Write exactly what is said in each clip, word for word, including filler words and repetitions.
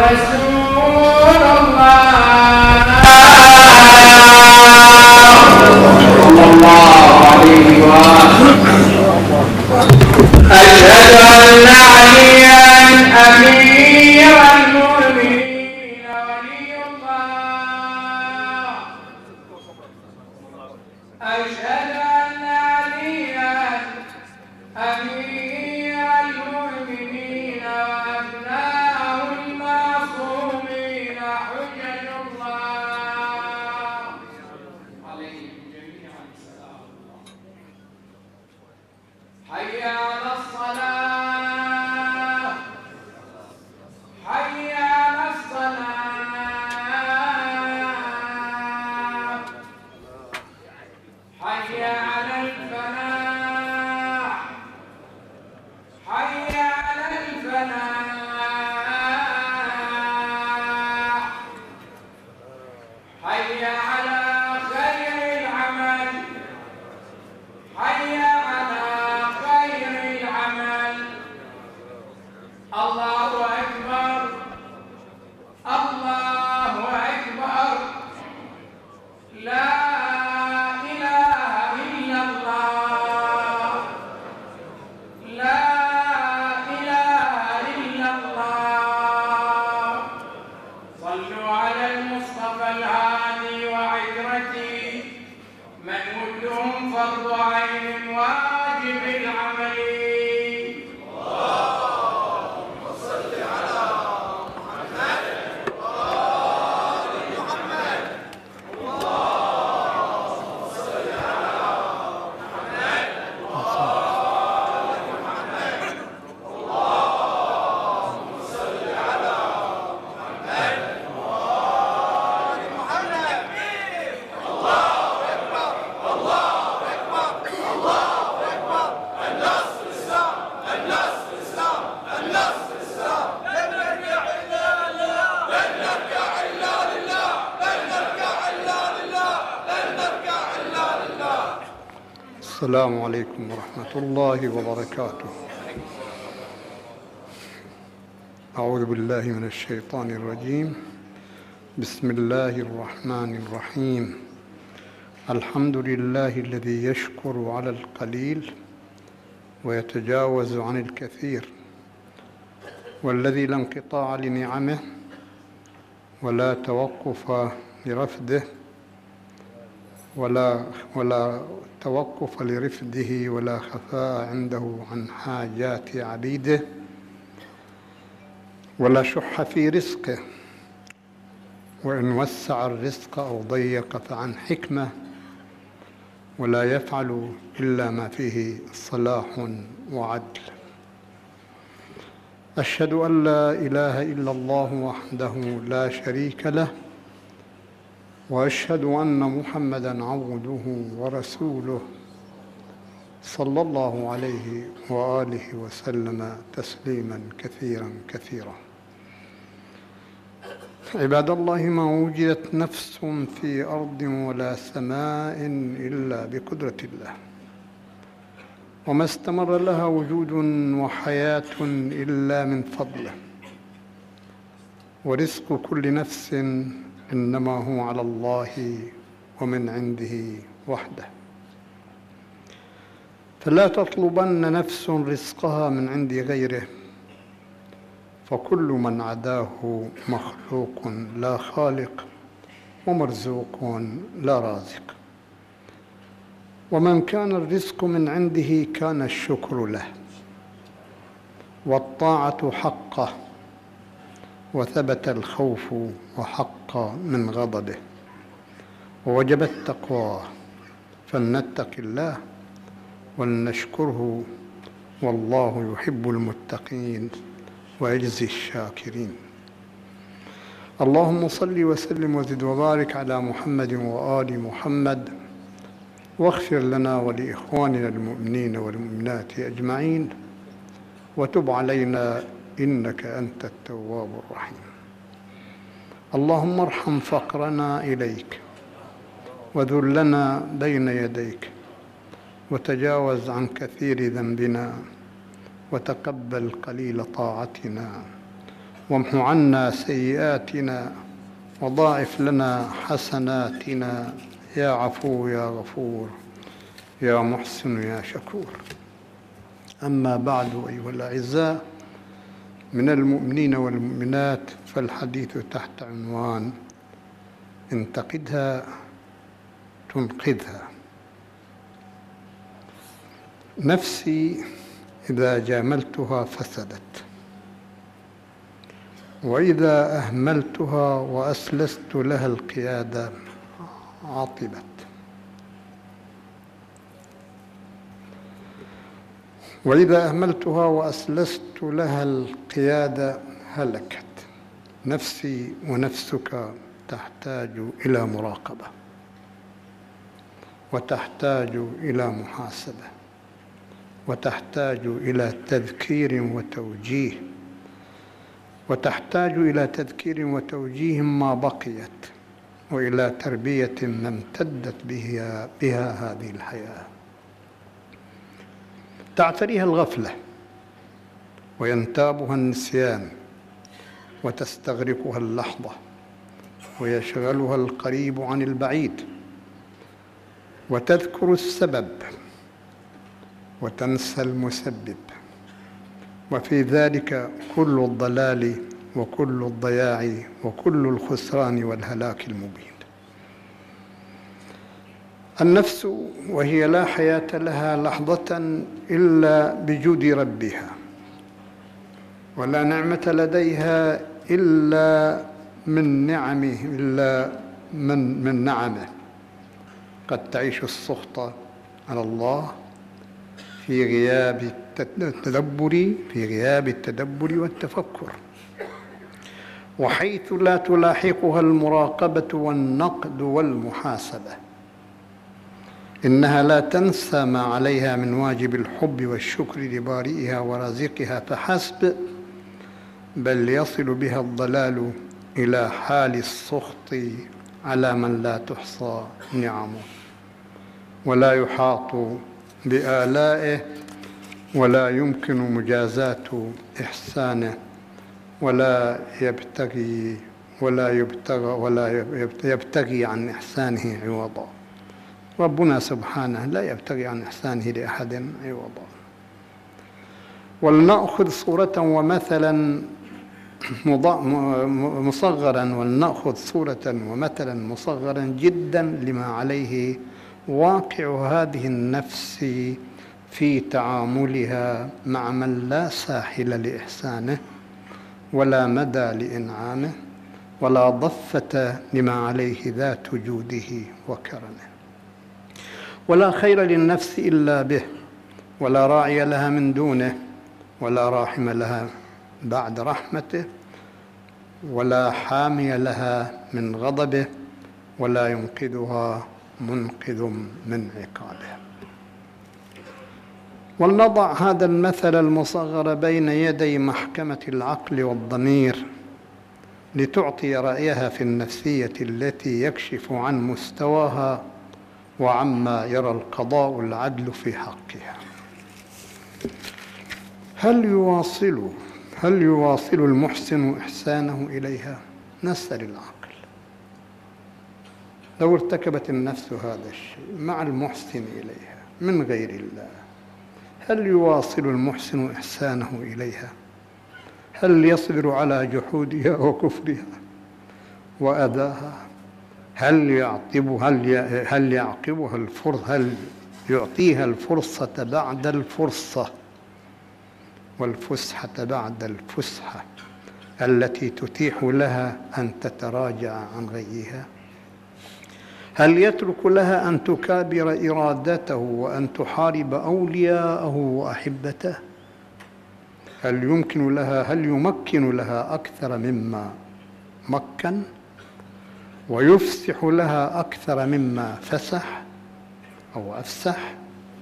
رسول الله صلى الله عليه وسلم. أشهد أن عليا أمير المؤمنين ولي الله. أشهد أن عليا أمير المؤمنين وأبناء المعصومين حجج الله عليهم جميعا السلام. حي على الصلاة، حي على الصلاة، حي على الفلاح، حي على الفلاح، حي على خير العمل، حي على خير العمل. الله أكبر، الله أكبر، لا إله إلا الله، لا إله إلا الله. صلوا على المصطفى الهادي وعترته من ودهم فرض عين واجب العمل. اللهم صل على محمد وآل محمد. اللهم صل على محمد وآل محمد. اللهم صل على محمد وآل محمد. الله أكبر، الله أكبر، الله أكبر. النصر الإسلام، النصر الإسلام، النصر الإسلام. لن نرجع إلا لله، لن نرجع إلا لله، لن نرجع إلا لله، لن نرجع إلا لله. السلام عليكم ورحمة الله وبركاته. أعوذ بالله من الشيطان الرجيم. بسم الله الرحمن الرحيم. الحمد لله الذي يشكر على القليل ويتجاوز عن الكثير، والذي لا انقطاع لنعمه ولا توقف لرفده، ولا ولا توقف لرفده، ولا خفاء عنده عن حاجات عبيده، ولا شح في رزقه، وإن وسع الرزق أو ضيق فعن حكمة، ولا يفعل إلا ما فيه صلاح وعدل. أشهد أن لا إله إلا الله وحده لا شريك له، وأشهد أن محمدًا عبده ورسوله صلى الله عليه وآله وسلم تسليمًا كثيرًا كثيرًا. عباد الله، ما وجدت نفس في أرض ولا سماء إلا بقدرة الله، وما استمر لها وجود وحياة إلا من فضله، ورزق كل نفس إنما هو على الله ومن عنده وحده. فلا تطلبن نفس رزقها من عند غيره، فكل من عداه مخلوق لا خالق، ومرزوق لا رازق. ومن كان الرزق من عنده كان الشكر له، والطاعة حقه، وثبت الخوف وحق من غضبه، ووجب التقوى. فلنتق الله ولنشكره، والله يحب المتقين ويجزي الشاكرين. اللهم صل وسلم وزد وبارك على محمد وآل محمد، واغفر لنا ولإخواننا المؤمنين والمؤمنات أجمعين، وتب علينا إنك أنت التواب الرحيم. اللهم ارحم فقرنا إليك، وذلنا بين يديك، وتجاوز عن كثير ذنبنا، وتقبل قليل طاعتنا، وامح عنا سيئاتنا وضاعف لنا حسناتنا يا عفو يا غفور يا محسن يا شكور. أما بعد أيها الأعزاء من المؤمنين والمؤمنات، فالحديث تحت عنوان انتقدها تنقذها. نفسي إذا جاملتها فسدت، وإذا أهملتها وأسلست لها القيادة عطبت. وإذا أهملتها وأسلست لها القيادة هلكت. نفسي ونفسك تحتاج إلى مراقبة، وتحتاج إلى محاسبة، وتحتاج إلى تذكير وتوجيه، وتحتاج إلى تذكير وتوجيه ما بقيت، وإلى تربية ما امتدت بها, بها هذه الحياة. تعتريها الغفلة وينتابها النسيان، وتستغرقها اللحظة ويشغلها القريب عن البعيد، وتذكر السبب وتنسى المسبب، وفي ذلك كل الضلال وكل الضياع وكل الخسران والهلاك المبين. النفس وهي لا حياة لها لحظة إلا بجود ربها، ولا نعمة لديها إلا من نعمه إلا من من نعمه. قد تعيش السخط على الله في غياب التدبر في غياب التدبر والتفكر، وحيث لا تلاحقها المراقبة والنقد والمحاسبة. إنها لا تنسى ما عليها من واجب الحب والشكر لبارئها ورازقها فحسب، بل يصل بها الضلال إلى حال السخط على من لا تحصى نعمه، ولا يحاط بآلائه، ولا يمكن مجازاة إحسانه، ولا يبتغي ولا يبتغى ولا يبتغي عن إحسانه عوضا. ربنا سبحانه لا يبتغي عن إحسانه لأحد عوضا. ولنأخذ صورة ومثلا مصغرا ولنأخذ صورة ومثلا مصغرا جدا لما عليه واقع هذه النفس في تعاملها مع من لا ساحل لإحسانه، ولا مدى لإنعامه، ولا ضفة لما عليه ذات جوده وكرمه. ولا خير للنفس إلا به، ولا راعي لها من دونه، ولا راحم لها بعد رحمته، ولا حامي لها من غضبه، ولا ينقذها منقذ من عقابه. ولنضع هذا المثل المصغر بين يدي محكمة العقل والضمير لتعطي رأيها في النفسية التي يكشف عن مستواها وعما يرى القضاء العدل في حقها. هل يواصل هل يواصل المحسن إحسانه إليها؟ نسأل العقل. لو ارتكبت النفس هذا الشيء مع المحسن إليها من غير الله، هل يواصل المحسن إحسانه إليها؟ هل يصبر على جحودها وكفرها وأذاها؟ هل يعقبها هل هل يعقبها الفرصة هل يعطيها الفرصة بعد الفرصة والفسحة بعد الفسحة التي تتيح لها أن تتراجع عن غيها؟ هل يترك لها أن تكابر إرادته وأن تحارب أولياءه وأحبته؟ هل يمكن لها هل يمكن لها أكثر مما مكن، ويفسح لها أكثر مما فسح أو أفسح؟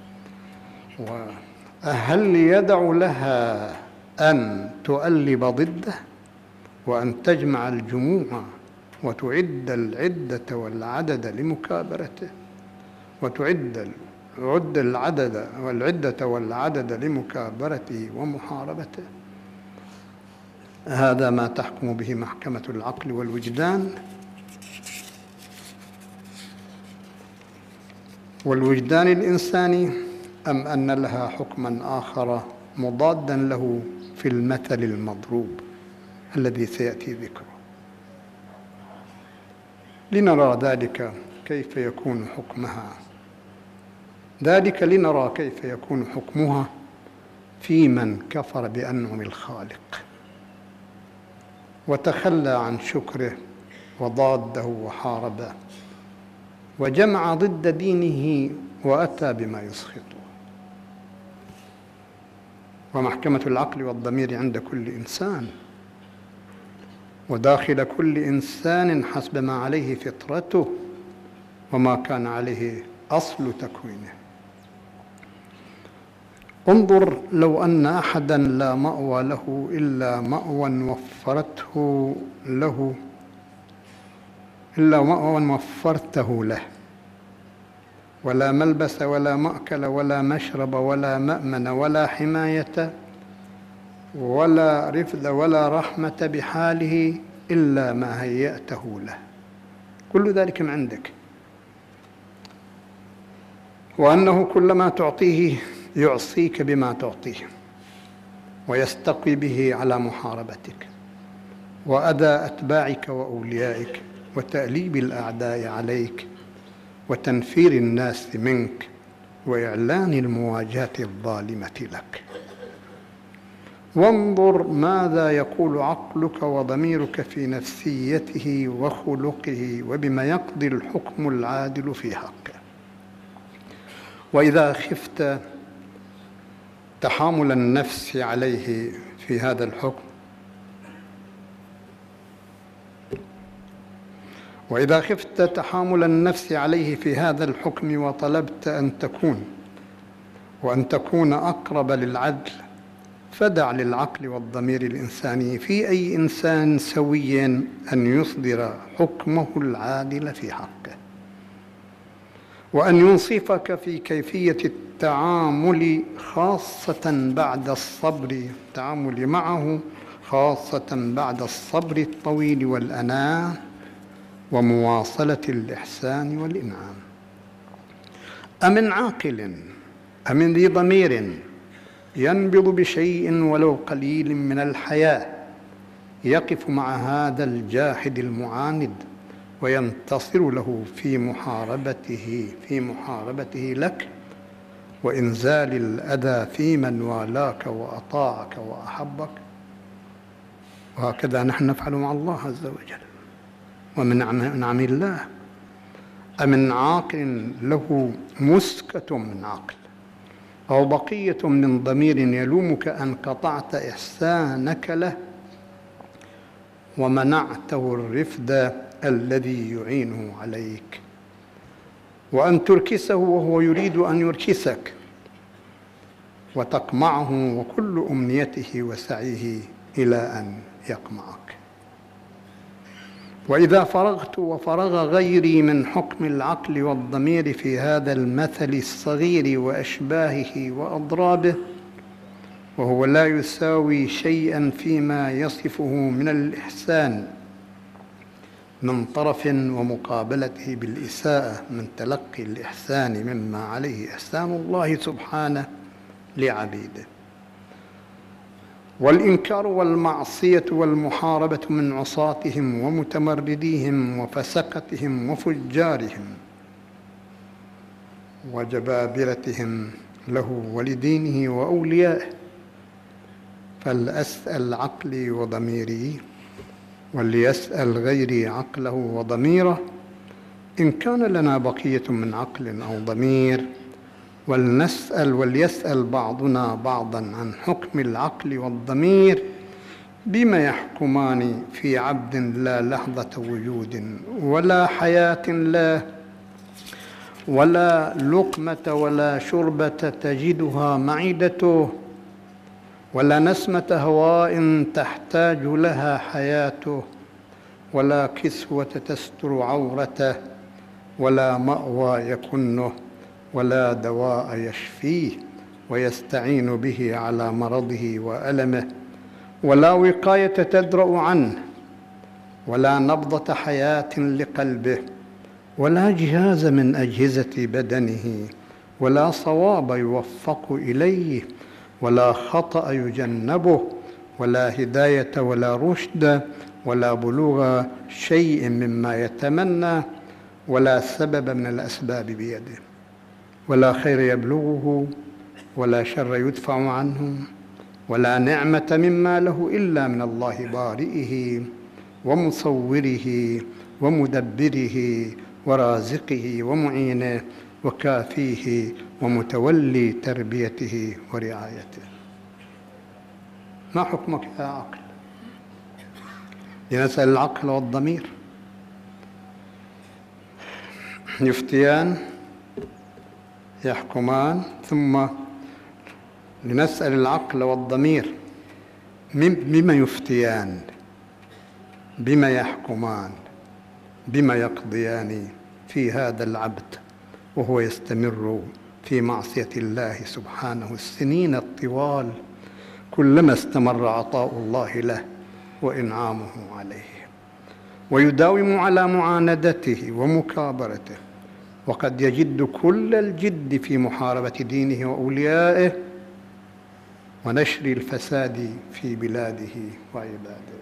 وهل يدع لها أن تؤلب ضده وأن تجمع الجموع وتعد العدة والعدد لمكابرته، وتعد عد العدد والعدة والعدد لمكابرته ومحاربته؟ هذا ما تحكم به محكمة العقل والوجدان، والوجدان الإنساني، أم أن لها حكماً آخر مضاداً له في المثل المضروب الذي سيأتي ذكره؟ لنرى ذلك كيف يكون حكمها ذلك لنرى كيف يكون حكمها في من كفر بأنعم الخالق وتخلى عن شكره وضاده وحاربه وجمع ضد دينه وأتى بما يسخطه. ومحكمة العقل والضمير عند كل إنسان، وداخل كل إنسان حسب ما عليه فطرته وما كان عليه أصل تكوينه. انظر، لو أن أحداً لا مأوى له إلا مأوى وفرته له إلا مأوى وفرته له، ولا ملبس ولا مأكل ولا مشرب ولا مأمن ولا حماية ولا رفد ولا رحمة بحاله إلا ما هيأته له، كل ذلك من عندك، وأنه كلما تعطيه يعصيك بما تعطيه ويستقي به على محاربتك وأذى أتباعك وأوليائك وتأليب الأعداء عليك وتنفير الناس منك وإعلان المواجهة الظالمة لك. وانظر ماذا يقول عقلك وضميرك في نفسيته وخلقه وبما يقضي الحكم العادل في حقه. وإذا خفت تحامل النفس عليه في هذا الحكم وإذا خفت تحامل النفس عليه في هذا الحكم وطلبت أن تكون وأن تكون أقرب للعدل، فدع للعقل والضمير الإنساني في أي إنسان سوي أن يصدر حكمه العادل في حقه، وأن ينصفك في كيفية التعامل خاصة بعد الصبر التعامل معه خاصة بعد الصبر الطويل والأناة ومواصلة الإحسان والإنعام. أمن عاقل أمن ذي ضمير ينبض بشيء ولو قليل من الحياة يقف مع هذا الجاحد المعاند وينتصر له في محاربته في محاربته لك وإنزال الأذى في من والاك وأطاعك وأحبك؟ وهكذا نحن نفعل مع الله عز وجل ومن نعم الله. أمن عاقل له مسكة من عقل أو بقية من ضمير يلومك أن قطعت إحسانك له ومنعته الرفد الذي يعينه عليك، وأن تركسه وهو يريد أن يركسك وتقمعه وكل أمنيته وسعيه إلى أن يقمعك. وإذا فرغت وفرغ غيري من حكم العقل والضمير في هذا المثل الصغير وأشباهه وأضرابه، وهو لا يساوي شيئا فيما يصفه من الإحسان من طرف ومقابلته بالإساءة من تلقي الإحسان مما عليه إحسان الله سبحانه لعبيده، والإنكار والمعصية والمحاربة من عصاتهم ومتمرديهم وفسقتهم وفجارهم وجبابرتهم له ولدينه وأوليائه. فلأسأل عقلي وضميري وليسأل غيري عقله وضميره إن كان لنا بقية من عقل أو ضمير، ولنسأل وليسأل بعضنا بعضا عن حكم العقل والضمير بما يحكمان في عبد لا لحظة وجود ولا حياة له ولا لقمة ولا شربة تجدها معدته ولا نسمة هواء تحتاج لها حياته ولا كسوة تستر عورته ولا مأوى يكنه ولا دواء يشفيه ويستعين به على مرضه وألمه ولا وقاية تدرأ عنه، ولا نبضة حياة لقلبه، ولا جهاز من أجهزة بدنه، ولا صواب يوفق إليه، ولا خطأ يجنبه، ولا هداية ولا رشد، ولا بلوغ شيء مما يتمنى، ولا سبب من الأسباب بيده، ولا خير يبلغه، ولا شر يدفع عنه، ولا نعمة مما له إلا من الله بارئه ومصوره ومدبره ورازقه ومعينه وكافيه ومتولي تربيته ورعايته. ما حكمك يا عقل؟ لنسأل العقل والضمير. يفتيان، يحكمان، ثم لنسأل العقل والضمير بما يفتيان، بما يحكمان، بما يقضيان في هذا العبد وهو يستمر في معصية الله سبحانه السنين الطوال، كلما استمر عطاء الله له وإنعامه عليه، ويداوم على معاندته ومكابرته، وقد يجد كل الجد في محاربة دينه وأوليائه ونشر الفساد في بلاده وعباده.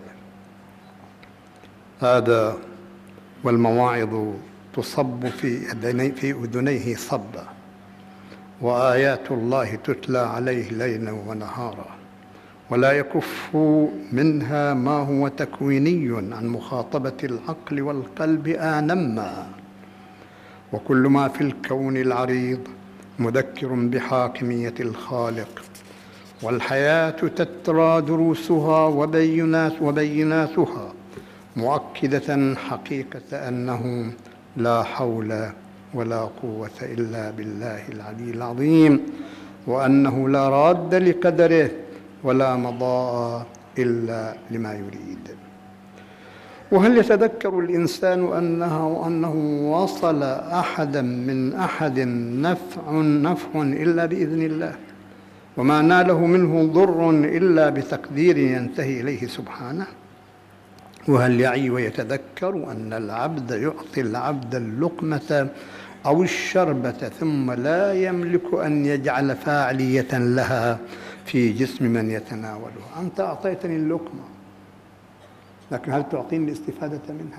هذا والمواعظ تصب في في أذنيه صبا، وآيات الله تتلى عليه ليلا ونهارا، ولا يكف منها ما هو تكويني عن مخاطبة العقل والقلب آنما. وكل ما في الكون العريض مذكر بحاكمية الخالق، والحياة تترى دروسها وبينات وبيناتها مؤكدة حقيقة أنه لا حول ولا قوة إلا بالله العلي العظيم، وأنه لا راد لقدره ولا مضاء إلا لما يريد. وهل يتذكر الإنسان أنه, أنه وصل أحدا من أحد نفع, نفع إلا بإذن الله، وما ناله منه ضر إلا بتقدير ينتهي إليه سبحانه؟ وهل يعي ويتذكر أن العبد يعطي العبد اللقمة أو الشربة ثم لا يملك أن يجعل فاعلية لها في جسم من يتناولها؟ أنت أعطيتني اللقمة، لكن هل تعطيني الاستفادة منها؟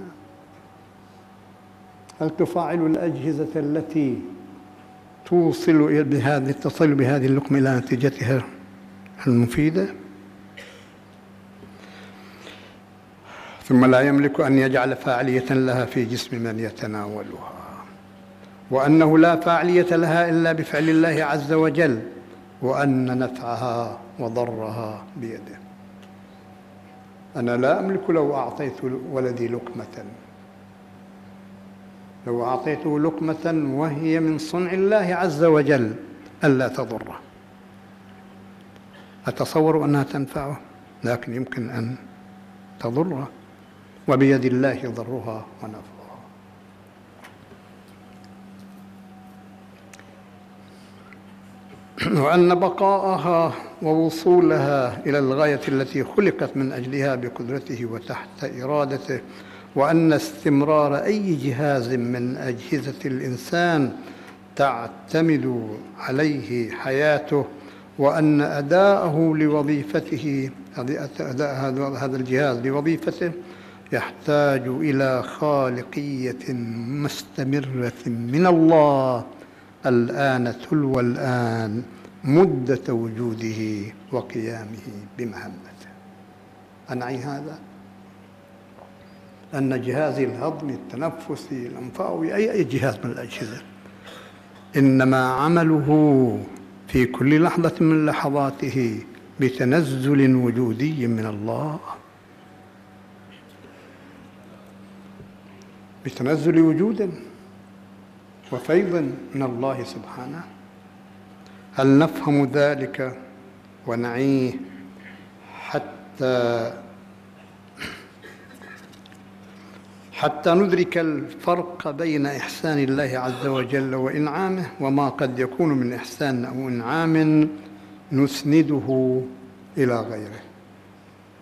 هل تفاعل الأجهزة التي توصل بهذه تصل بهذه اللقمة إلى نتيجتها المفيدة؟ ثم لا يملك أن يجعل فاعلية لها في جسم من يتناولها، وأنه لا فاعلية لها إلا بفعل الله عز وجل، وأن نفعها وضرها بيده. أنا لا أملك لو أعطيت ولدي لقمة، لو أعطيته لقمة وهي من صنع الله عز وجل ألا تضره، أتصور أنها تنفعه، لكن يمكن أن تضره، وبيد الله ضرها ونفعها. وأن بقاءها ووصولها إلى الغاية التي خلقت من أجلها بقدرته وتحت إرادته، وأن استمرار أي جهاز من أجهزة الإنسان تعتمد عليه حياته، وأن أداءه لوظيفته أداء هذا الجهاز لوظيفته يحتاج إلى خالقية مستمرة من الله الآن تلو الآن مدة وجوده وقيامه بمهمته. أنعي هذا أن جهاز الهضم التنفسي الأنفاوي أي أي جهاز من الأجهزة إنما عمله في كل لحظة من لحظاته بتنزل وجودي من الله، بتنزل وجود وفيض من الله سبحانه. هل نفهم ذلك ونعيه حتى حتى ندرك الفرق بين إحسان الله عز وجل وإنعامه، وما قد يكون من إحسان أو إنعام نسنده إلى غيره؟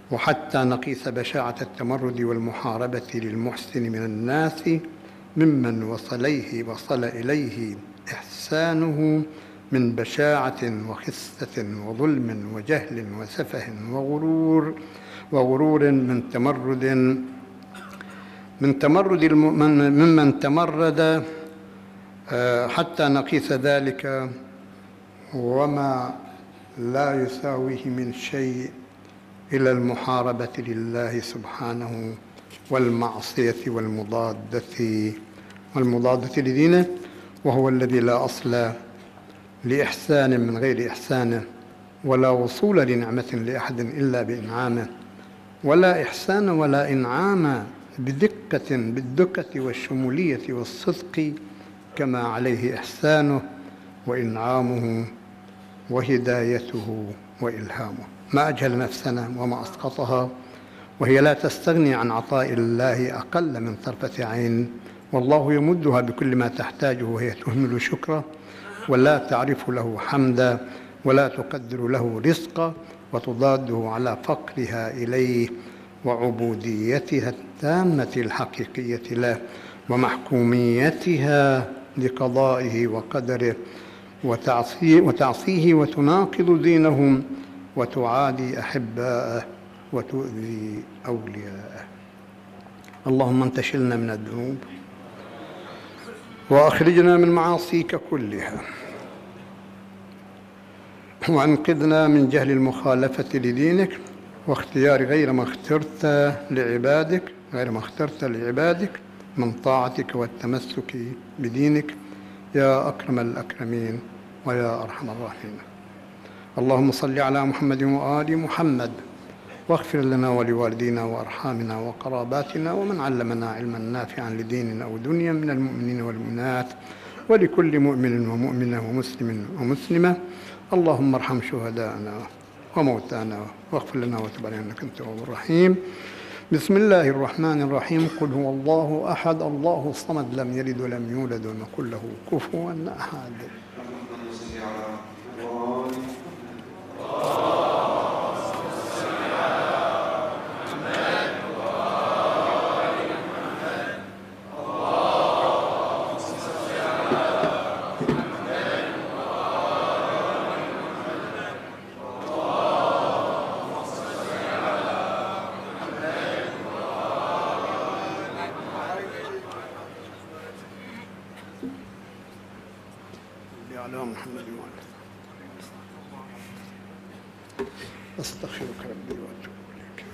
وحتى نقيس بشاعة التمرد والمحاربة للمحسن من الناس ممن وصليه وصل إليه إحسانه من بشاعة وخسة وظلم وجهل وسفه وغرور وغرور من تمرد من تمرد ممن تمرد، حتى نقيس ذلك وما لا يساويه من شيء إلى المحاربة لله سبحانه والمعصية والمضادة والمضادة لدينه، وهو الذي لا أصل لإحسان من غير إحسانه، ولا وصول لنعمة لأحد إلا بإنعامه، ولا إحسان ولا إنعام بدقة بالدقة والشمولية والصدق كما عليه إحسانه وإنعامه وهدايته وإلهامه. ما أجهل نفسنا وما أسقطها، وهي لا تستغني عن عطاء الله أقل من طرفة عين، والله يمدها بكل ما تحتاجه وهي تهمل شكره ولا تعرف له حمدا ولا تقدر له رزقا، وتضاده على فقرها إليه وعبوديتها التامة الحقيقية له ومحكوميتها لقضائه وقدره، وتعصيه, وتعصيه وتناقض دينهم وتعادي أحباءه وتؤذي أولياءه. اللهم انتشلنا من الذنوب وأخرجنا من معاصيك كلها، وأنقذنا من جهل المخالفة لدينك واختيار غير ما اخترت لعبادك غير ما اخترت لعبادك من طاعتك والتمسك بدينك يا أكرم الأكرمين ويا أرحم الراحمين. اللهم صل على محمد وآل محمد، واغفر لنا ولوالدينا وأرحامنا وقراباتنا ومن علمنا علما نافعا لديننا أو دنيا من المؤمنين والمؤمنات، ولكل مؤمن ومؤمنة ومسلم ومسلمة. اللهم ارحم شهداءنا وموتانا واغفر لنا وتب علينا إنك أنت التواب الرحيم. بسم الله الرحمن الرحيم. قل هو الله أحد الله الصمد لم يلد ولم يولد ولم يكن له كفوا أحد. على محمد وعلى أستغفرك ربي وأتوب إليك.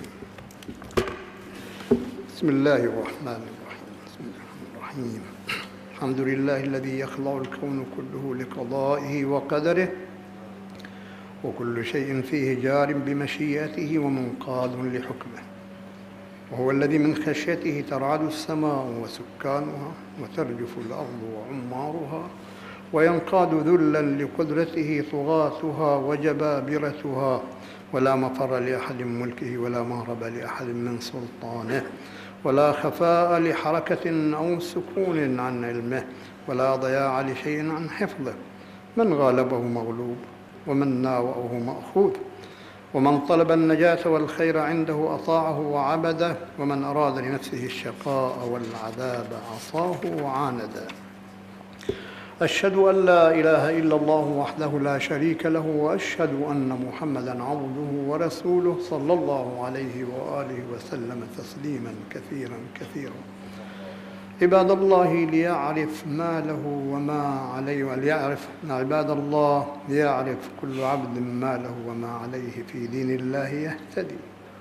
بسم الله الرحمن الرحيم. بسم الله الرحمن الرحيم. الحمد لله الذي يخضع الكون كله لقضائه وقدره، وكل شيء فيه جار بمشيئته ومنقاد لحكمه، وهو الذي من خشيته ترعد السماء وسكانها وترجف الأرض وعمارها، وينقاد ذلا لقدرته طغاتها وجبابرتها، ولا مفر لأحد من ملكه ولا مهرب لأحد من سلطانه، ولا خفاء لحركة أو سكون عن علمه، ولا ضياع لشيء عن حفظه. من غالبه مغلوب، ومن ناوأه مأخوذ، ومن طلب النجاة والخير عنده أطاعه وعبده، ومن أراد لنفسه الشقاء والعذاب عصاه وعانده. أشهد أن لا إله إلا الله وحده لا شريك له، وأشهد أن محمدًا عبده ورسوله صلى الله عليه وآله وسلم تسليمًا كثيرًا كثيرًا. عباد الله ليعرف ما له وما عليه، وليعرف عباد الله ليعرف كل عبد ما له وما عليه في دين الله يهتدي،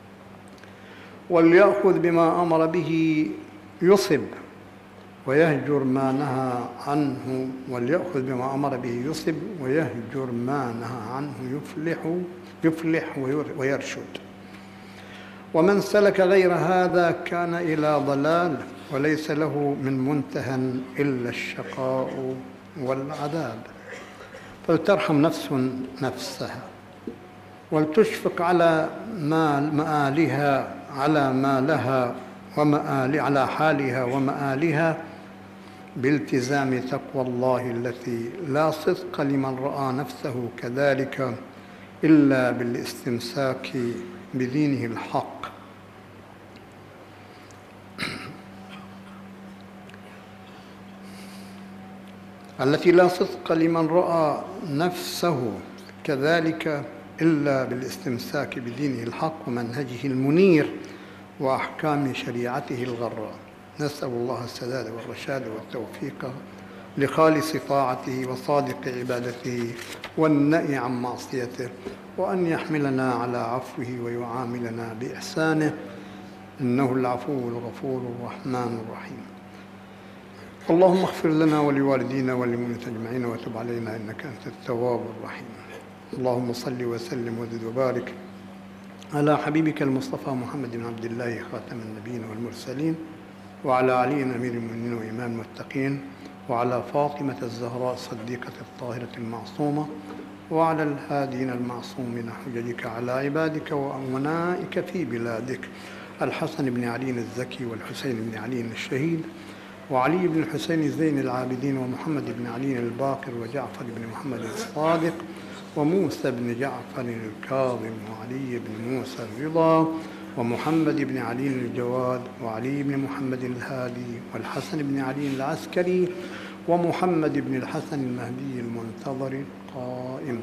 وليأخذ بما أمر به يصب، ويهجر ما نهى عنه وليأخذ بما أمر به يصب، ويهجر ما نهى عنه يفلح يفلح ويرشد. ومن سلك غير هذا كان إلى ضلال، وليس له من منتهى إلا الشقاء والعذاب. فلترحم نفس نفسها، ولتشفق على ما مآلها على ما لها ومآل على حالها ومآلها، بالتزام تقوى الله التي لا صدق لمن رأى نفسه كذلك إلا بالاستمساك بدينه الحق. التي لا صدق لمن رأى نفسه كذلك إلا بالاستمساك بدينه الحق ومنهجه المنير وأحكام شريعته الغراء. نسأل الله السداد والرشاد والتوفيق لخالص طاعته وصادق عبادته والنأي عن معصيته، وأن يحملنا على عفوه ويعاملنا بإحسانه، إنه العفو الغفور الرحمن الرحيم. اللهم اغفر لنا ولوالدينا وللمؤمنين أجمعين وتب علينا إنك أنت التواب الرحيم. اللهم صل وسلم وزد وبارك على حبيبك المصطفى محمد بن عبد الله خاتم النبيين والمرسلين، وعلى علي أمير المؤمنين وإمام المتقين، وعلى فاطمة الزهراء الصديقة الطاهرة المعصومة، وعلى الهادين المعصومين حججك على عبادك وأمنائك في بلادك، الحسن بن علي الزكي والحسين بن علي الشهيد وعلي بن الحسين زين العابدين ومحمد بن علي الباقر وجعفر بن محمد الصادق وموسى بن جعفر الكاظم وعلي بن موسى الرضا ومحمد بن علي الجواد وعلي بن محمد الهادي والحسن بن علي العسكري ومحمد بن الحسن المهدي المنتظر القائم.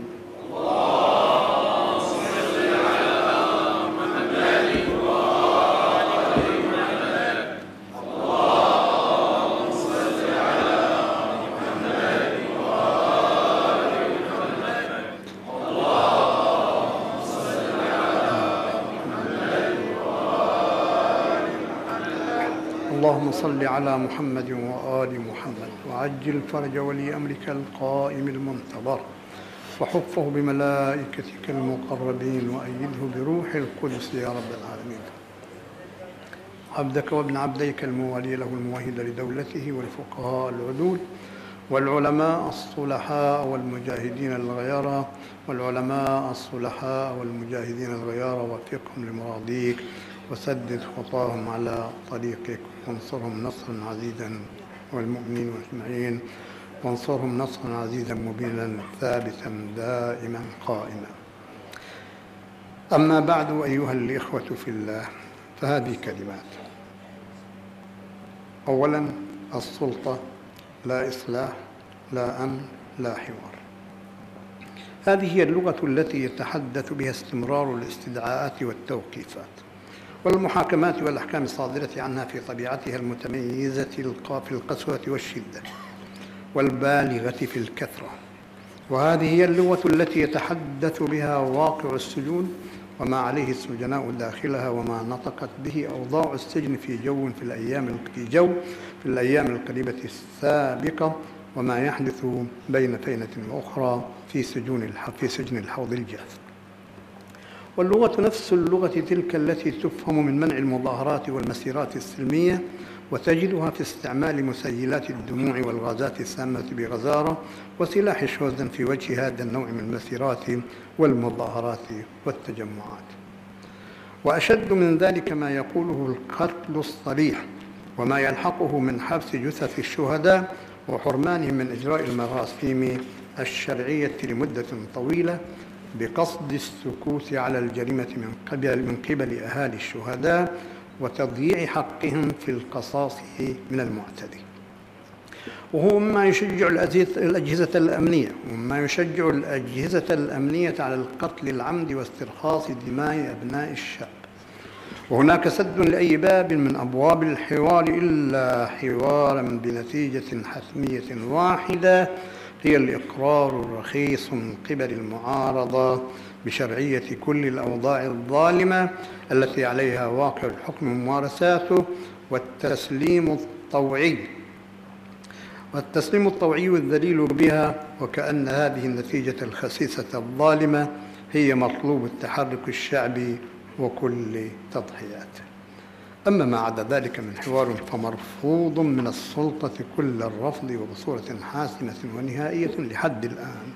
اللهم صل على محمد وآل محمد وعجل فرج ولي أمرك القائم المنتظر، وحفه بملائكتك المقربين وأيده بروح القدس يا رب العالمين. عبدك وابن عبديك الموالي له الموحد لدولته والفقهاء العدول والعلماء الصلحاء والمجاهدين الغيارى والعلماء الصلحاء والمجاهدين الغيارى وفقهم لمراضيك وسدد خطاهم على طريقك، وانصرهم نصرا عزيزا والمؤمنين أجمعين، وانصرهم نصرا عزيزا مبينا ثابتا دائما قائما. أما بعد أيها الإخوة في الله، فهذه كلمات. أولا، السلطة لا إصلاح لا أمن لا حوار. هذه هي اللغة التي يتحدث بها استمرار الاستدعاءات والتوقيفات والمحاكمات والأحكام الصادرة عنها في طبيعتها المتميزة في القسوة والشدة والبالغة في الكثرة. وهذه هي اللغة التي يتحدث بها واقع السجون وما عليه السجناء داخلها، وما نطقت به أوضاع السجن في جو في الأيام في جو في الأيام القريبة السابقة، وما يحدث بين فينة وأخرى في سجون في سجن الحوض الجاف. واللغة نفس اللغة تلك التي تفهم من منع المظاهرات والمسيرات السلمية، وتجدها في استعمال مسيلات الدموع والغازات السامة بغزارة وسلاح شوزا في وجه هذا النوع من المسيرات والمظاهرات والتجمعات. وأشد من ذلك ما يقوله القتل الصريح، وما يلحقه من حبس جثث الشهداء وحرمانهم من إجراء المراسيم الشرعية لمدة طويلة بقصد السكوت على الجريمة من قبل من قبل أهالي الشهداء وتضييع حقهم في القصاص من المعتدي. وهو مما يشجع الأجهزة الأمنية ومما يشجع الأجهزة الأمنية على القتل العمد واسترخاص دماء أبناء الشعب. وهناك سد لأي باب من أبواب الحوار إلا حوارا بنتيجة حتمية واحدة، هي الإقرار الرخيص من قبل المعارضة بشرعية كل الأوضاع الظالمة التي عليها واقع الحكم وممارساته، والتسليم الطوعي والتسليم الطوعي الذليل بها، وكأن هذه النتيجة الخسيسة الظالمة هي مطلوب التحرك الشعبي وكل تضحياته. أما ما عدا ذلك من حوار فمرفوض من السلطة كل الرفض وبصورة حاسمة ونهائية لحد الآن.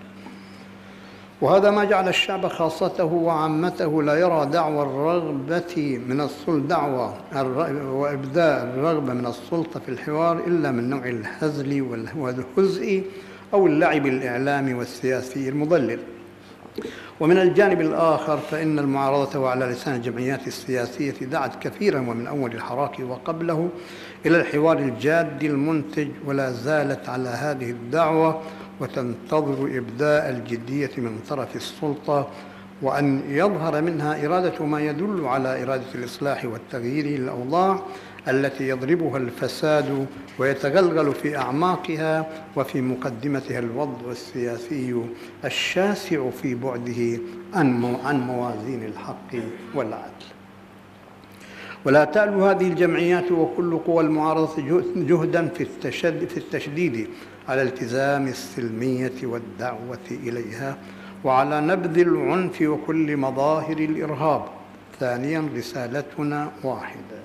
وهذا ما جعل الشعب خاصته وعامته لا يرى دعوى الرغبة من السلطة دعوى وإبداء الرغبة من السلطة في الحوار إلا من نوع الهزل والهزء أو اللعب الإعلامي والسياسي المضلل، ومن الجانب الآخر فإن المعارضة وعلى لسان الجمعيات السياسية دعت كثيرا ومن أول الحراك وقبله إلى الحوار الجاد المنتج، ولا زالت على هذه الدعوة وتنتظر إبداء الجدية من طرف السلطة، وأن يظهر منها إرادة ما يدل على إرادة الإصلاح والتغيير للأوضاع التي يضربها الفساد ويتغلغل في أعماقها، وفي مقدمتها الوضع السياسي الشاسع في بعده عن موازين الحق والعدل. ولا تألو هذه الجمعيات وكل قوى المعارضة جهدا في التشديد, في التشديد على التزام السلمية والدعوة إليها، وعلى نبذ العنف وكل مظاهر الإرهاب. ثانيا، رسالتنا واحدة: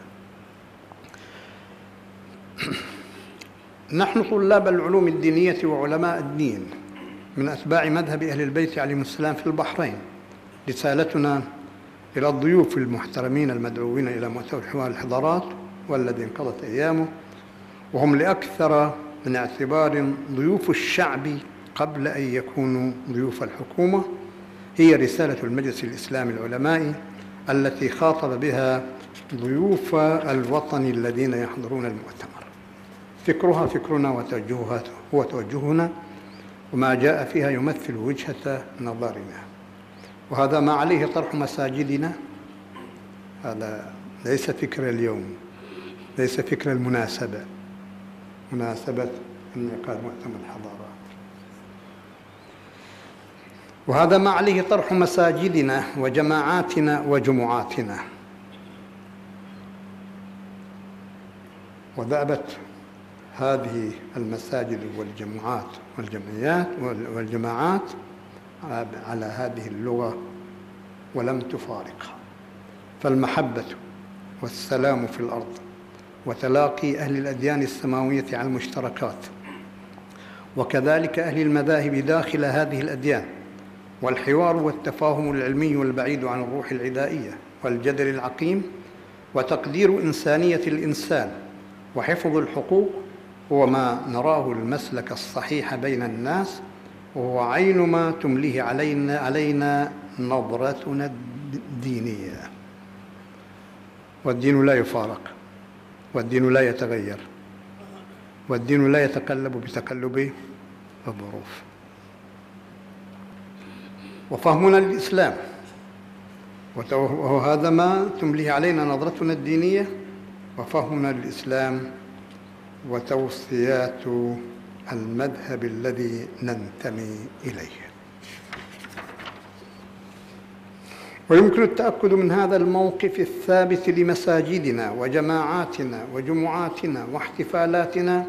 نحن طلاب العلوم الدينية وعلماء الدين من أتباع مذهب أهل البيت عليهم السلام في البحرين. رسالتنا إلى الضيوف المحترمين المدعوين إلى مؤتمر حوار الحضارات والذي انقضت أيامه، وهم لأكثر من اعتبار ضيوف الشعب قبل أن يكونوا ضيوف الحكومة، هي رسالة المجلس الإسلامي العلمائي التي خاطب بها ضيوف الوطن الذين يحضرون المؤتمر. فكرها فكرنا وتوجهها هو توجهنا، وما جاء فيها يمثل وجهة نظرنا، وهذا ما عليه طرح مساجدنا. هذا ليس فكر اليوم، ليس فكر المناسبة، مناسبة انعقاد مؤتمر الحضارات، وهذا ما عليه طرح مساجدنا وجماعاتنا وجمعاتنا. وذأبت هذه المساجد والجمعات والجمعيات والجماعات على هذه اللغة ولم تفارقها، فالمحبة والسلام في الأرض وتلاقي أهل الأديان السماوية على المشتركات، وكذلك أهل المذاهب داخل هذه الأديان، والحوار والتفاهم العلمي والبعيد عن الروح العدائية والجدل العقيم، وتقدير إنسانية الإنسان وحفظ الحقوق، هو ما نراه المسلك الصحيح بين الناس، وهو عين ما تمليه علينا, علينا نظرتنا الدينية. والدين لا يفارق، والدين لا يتغير، والدين لا يتقلب بتقلب الظروف. وفهمنا للإسلام وهذا ما تمليه علينا نظرتنا الدينية، وفهمنا للإسلام وتوصيات المذهب الذي ننتمي إليه. ويمكن التأكد من هذا الموقف الثابت لمساجدنا وجماعاتنا وجمعاتنا واحتفالاتنا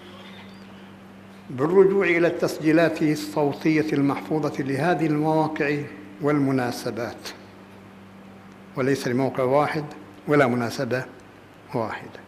بالرجوع إلى التسجيلات الصوتية المحفوظة لهذه المواقع والمناسبات، وليس لموقع واحد ولا مناسبة واحدة.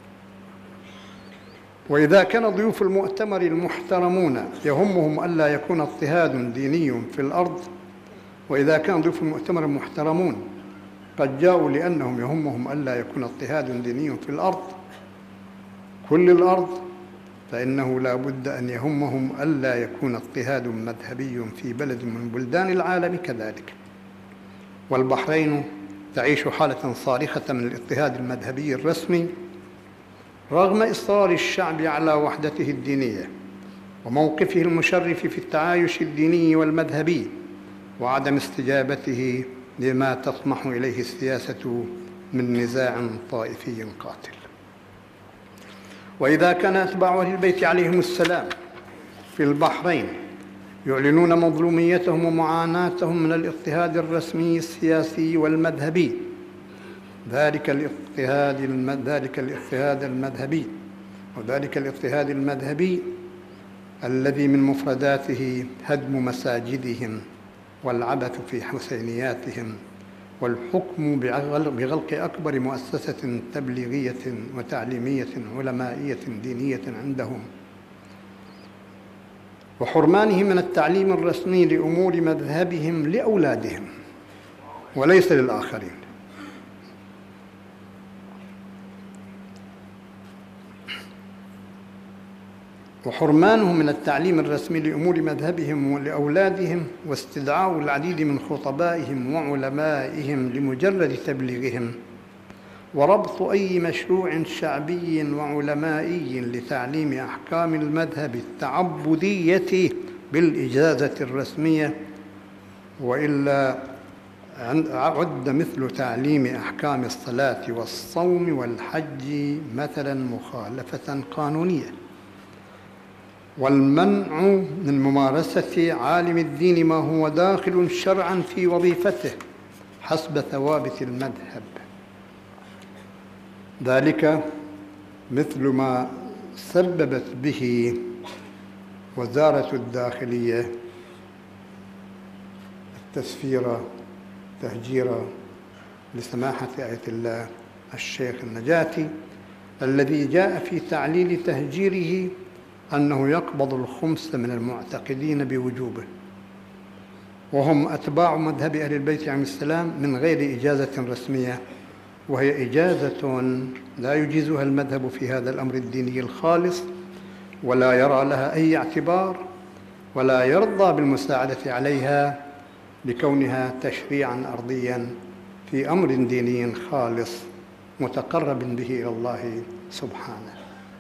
وإذا كان ضيوف المؤتمر المحترمون يهمهم ألا يكون اضطهاد ديني في الأرض، وإذا كان ضيوف المؤتمر المحترمون قد جاءوا لأنهم يهمهم ألا يكون اضطهاد ديني في الأرض، كل الأرض، فإنه لا بد أن يهمهم ألا يكون اضطهاد مذهبي في بلد من بلدان العالم كذلك. والبحرين تعيش حالة صارخة من الاضطهاد المذهبي الرسمي رغم إصرار الشعب على وحدته الدينية وموقفه المشرف في التعايش الديني والمذهبي، وعدم استجابته لما تطمح إليه السياسة من نزاع طائفي قاتل. وإذا كان أتباع أهل البيت عليهم السلام في البحرين يعلنون مظلوميتهم ومعاناتهم من الاضطهاد الرسمي السياسي والمذهبي، ذلك الاضطهاد ذلك الاضطهاد المذهبي وذلك الاضطهاد المذهبي الذي من مفرداته هدم مساجدهم والعبث في حسينياتهم والحكم بغلق أكبر مؤسسة تبليغية وتعليمية علمائية دينية عندهم، وحرمانهم من التعليم الرسمي لأمور مذهبهم لأولادهم وليس للآخرين. وحرمانهم من التعليم الرسمي لأمور مذهبهم ولأولادهم، واستدعاء العديد من خطبائهم وعلمائهم لمجرد تبليغهم، وربط أي مشروع شعبي وعلمائي لتعليم أحكام المذهب التعبدية بالإجازة الرسمية، وإلا عد مثل تعليم أحكام الصلاة والصوم والحج مثلا مخالفة قانونية. والمنع من ممارسة عالم الدين ما هو داخل شرعا في وظيفته حسب ثوابت المذهب، ذلك مثل ما سببت به وزارة الداخلية التسفير تهجير لسماحة آية الله الشيخ النجاتي، الذي جاء في تعليل تهجيره أنه يقبض الخمس من المعتقدين بوجوبه، وهم أتباع مذهب أهل البيت عليهم السلام من غير إجازة رسمية، وهي إجازة لا يجيزها المذهب في هذا الأمر الديني الخالص، ولا يرى لها أي اعتبار، ولا يرضى بالمساعدة عليها لكونها تشريعا أرضيا في أمر ديني خالص متقرب به إلى الله سبحانه.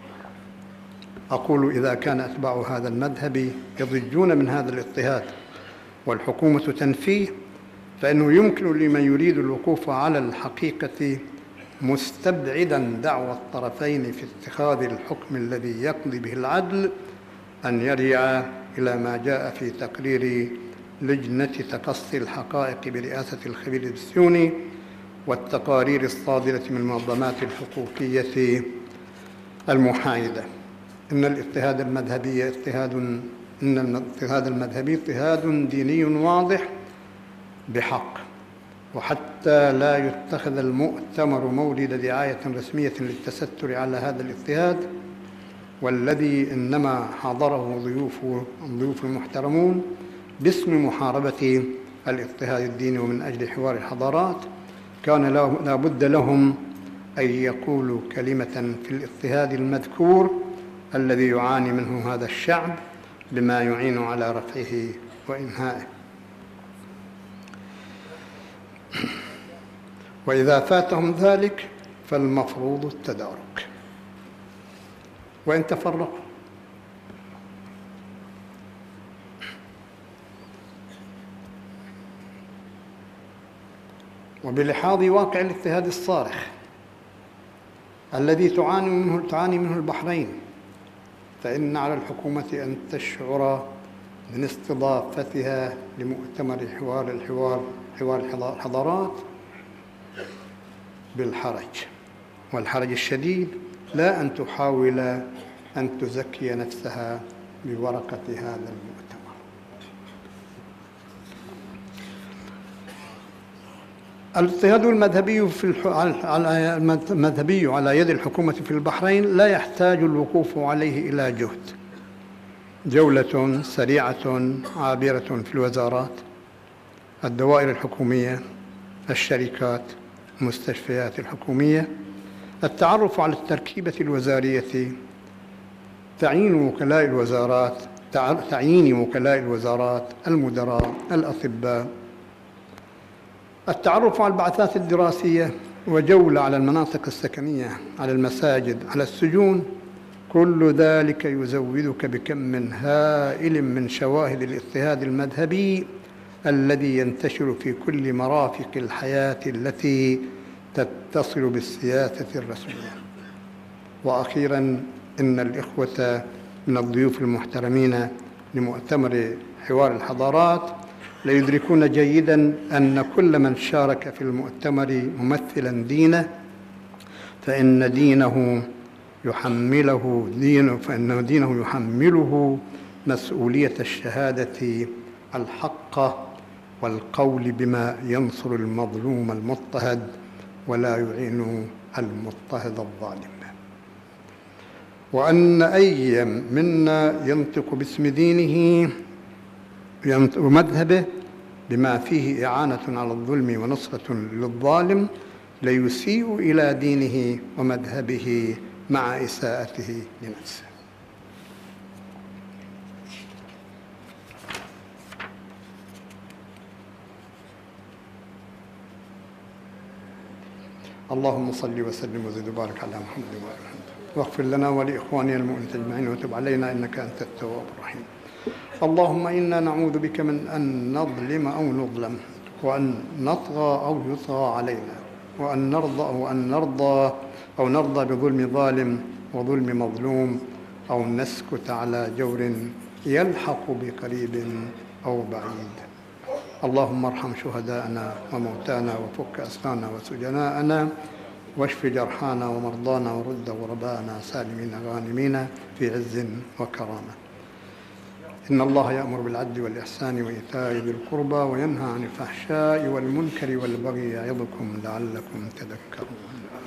أقول إذا كان أتباع هذا المذهب يضجون من هذا الاضطهاد والحكومة تنفيه، فإنه يمكن لمن يريد الوقوف على الحقيقة مستبعدا دعوى الطرفين في اتخاذ الحكم الذي يقضي به العدل أن يرجع إلى ما جاء في تقرير لجنة تقصي الحقائق برئاسة الخبير البسيوني والتقارير الصادرة من المنظمات الحقوقية المحايدة. إن الاضطهاد المذهبي اضطهاد إن الاضطهاد المذهبي اضطهاد ديني واضح بحق، وحتى لا يتخذ المؤتمر مولد دعاية رسمية للتستر على هذا الاضطهاد، والذي إنما حضره ضيوف الضيوف المحترمون باسم محاربة الاضطهاد الديني ومن أجل حوار الحضارات، كان لا بد لهم أن يقولوا كلمة في الاضطهاد المذكور الذي يعاني منه هذا الشعب بما يعين على رفعه وإنهائه. وإذا فاتهم ذلك فالمفروض التدارك، وإن تفرقوا وبلحاظ واقع الاضطهاد الصارخ الذي تعاني منه تعاني منه البحرين، فإن على الحكومة أن تشعر من استضافتها لمؤتمر حوار الحوار حوار الحضارات بالحرج والحرج الشديد، لا أن تحاول أن تزكي نفسها بورقة هذا المؤتمر. الاضطهاد المذهبي في الح... على المذهبي على يد الحكومة في البحرين لا يحتاج الوقوف عليه إلى جهد. جولة سريعة عابرة في الوزارات، الدوائر الحكومية، الشركات، المستشفيات الحكومية، التعرف على التركيبة الوزارية، تعيين وكلاء الوزارات تعيين وكلاء الوزارات، المدراء، الأطباء، التعرف على البعثات الدراسية، وجولة على المناطق السكنية، على المساجد، على السجون. كل ذلك يزودك بكم هائل من شواهد الاضطهاد المذهبي الذي ينتشر في كل مرافق الحياة التي تتصل بالسياسة الرسمية. وأخيراً، إن الإخوة من الضيوف المحترمين لمؤتمر حوار الحضارات ليدركون جيداً أن كل من شارك في المؤتمر ممثلاً دينه، فإن دينه يحمله دينه فإن دينه يحمله مسؤولية الشهادة الحق والقول بما ينصر المظلوم المضطهد ولا يعين المضطهد الظالم، وأن أي منا ينطق باسم دينه ومذهبه بما فيه إعانة على الظلم ونصرة للظالم ليسيء إلى دينه ومذهبه مع إساءته لنفسه. اللهم صل وسلم وزد وبارك على محمد وعلى آله واغفر لنا ولإخواننا المؤمنين أجمعين وتب علينا إنك أنت التواب الرحيم. اللهم إنا نعوذ بك من أن نظلم أو نظلم، وأن نطغى أو يطغى علينا، وأن نرضى أو أن نرضى أو نرضى بظلم ظالم وظلم مظلوم، أو نسكت على جور يلحق بقريب أو بعيد. اللهم ارحم شهداءنا وموتانا وفك أسرانا وسجناءنا واشف جرحانا ومرضانا ورد غرباءنا سالمين غانمين في عز وكرامة. إن الله يأمر بالعدل والإحسان وإيتاء ذي القربى وينهى عن الفحشاء والمنكر والبغي يعظكم لعلكم تذكرون.